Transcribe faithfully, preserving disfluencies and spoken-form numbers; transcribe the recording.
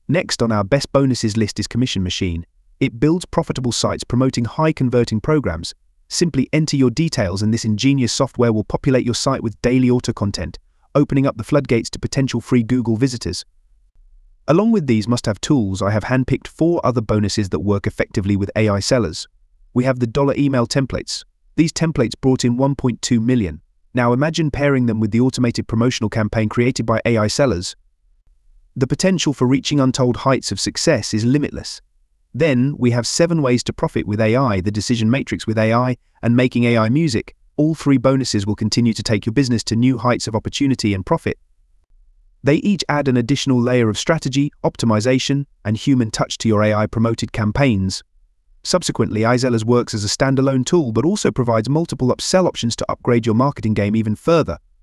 Next on our best bonuses list is Commission Machine. It builds profitable sites promoting high-converting programs. Simply enter your details and this ingenious software will populate your site with daily auto-content, opening up the floodgates to potential free Google visitors. Along with these must-have tools, I have handpicked four other bonuses that work effectively with A I sellers. We have the dollar email templates. These templates brought in one point two million. Now imagine pairing them with the automated promotional campaign created by A I sellers. The potential for reaching untold heights of success is limitless. Then we have seven ways to profit with A I, the decision matrix with A I, and making A I music. All three bonuses will continue to take your business to new heights of opportunity and profit. They each add an additional layer of strategy, optimization, and human touch to your A I-promoted campaigns. Subsequently, iZellers works as a standalone tool but also provides multiple upsell options to upgrade your marketing game even further.